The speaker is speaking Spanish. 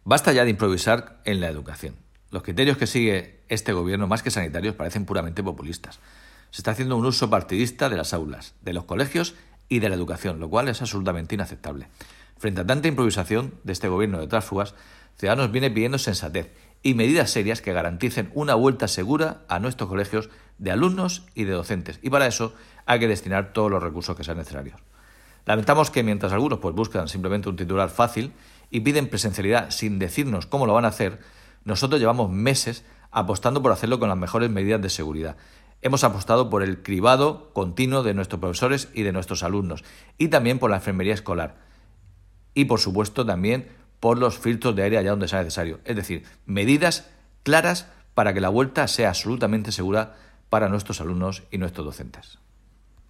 Basta ya de improvisar en la educación. Los criterios que sigue este gobierno, más que sanitarios, parecen puramente populistas. Se está haciendo un uso partidista de las aulas, de los colegios y de la educación, lo cual es absolutamente inaceptable. Frente a tanta improvisación de este gobierno de tránsfugas, Ciudadanos viene pidiendo sensatez y medidas serias que garanticen una vuelta segura a nuestros colegios de alumnos y de docentes. Y para eso hay que destinar todos los recursos que sean necesarios. Lamentamos que mientras algunos buscan simplemente un titular fácil y piden presencialidad sin decirnos cómo lo van a hacer, nosotros llevamos meses apostando por hacerlo con las mejores medidas de seguridad. Hemos apostado por el cribado continuo de nuestros profesores y de nuestros alumnos, y también por la enfermería escolar. Y por supuesto también por los filtros de aire allá donde sea necesario. Es decir, medidas claras para que la vuelta sea absolutamente segura para nuestros alumnos y nuestros docentes.